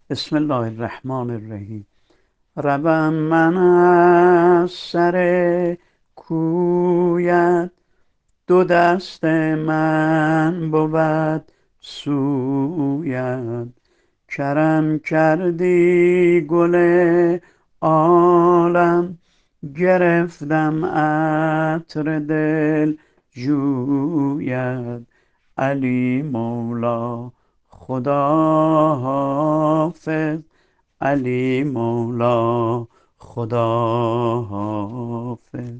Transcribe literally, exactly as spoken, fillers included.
بسم الله الرحمن الرحیم. روم من از سر کویت، دو دست من بود سویت. کرم کردی گل عالم، گرفتم عطر دل جویت. علی مولا خدا حافظ، علی مولا خدا حافظ.